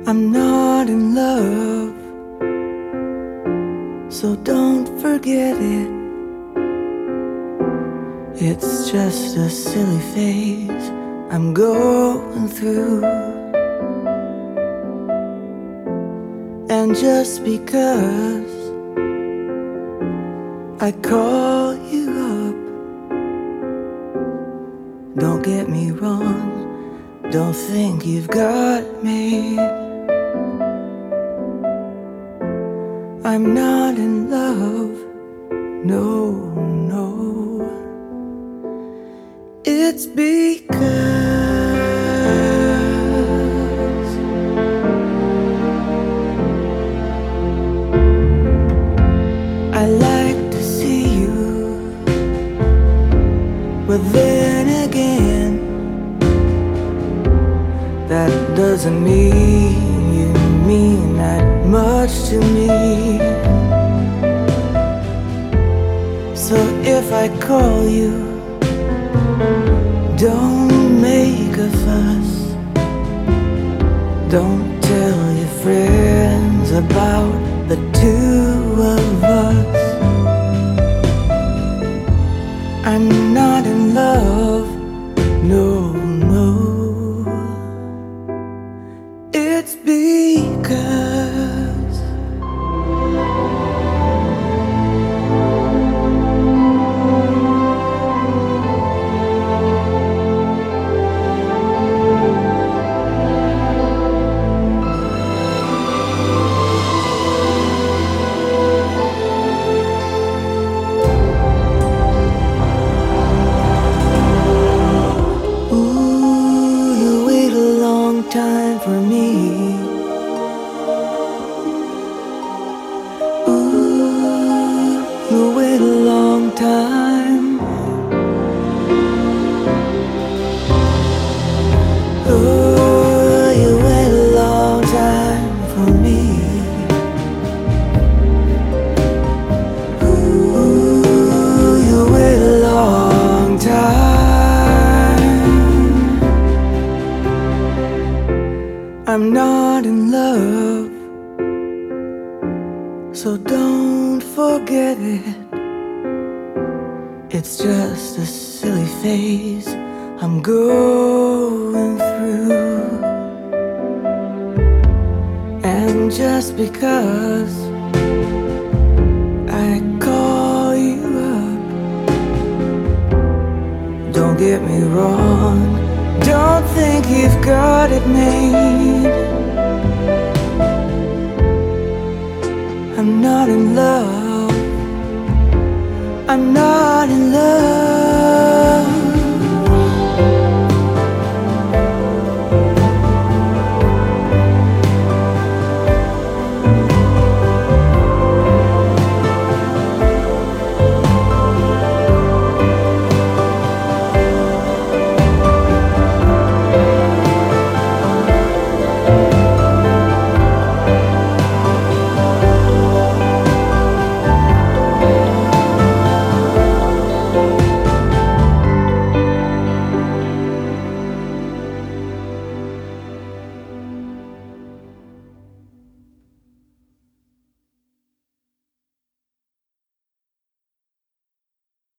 I'm not in love, so don't forget it. It's just a silly phase I'm going through. And just because I call you up, don't get me wrong, don't think you've got me. I'm not in love, no, no. It's because I like to see you, but then again, that doesn't mean you mean that much to me. So if I call you, don't make a fuss. Don't tell your friends about the two of us. I'm not in love, no, no. It's because time for me. Ooh, you wait a long time. Ooh, you wait a long time for me. Ooh, you wait a long time. I'm not in love, so don't forget it. It's just a silly phase I'm going through. And just because I call you up, don't get me wrong, don't think you've got it made.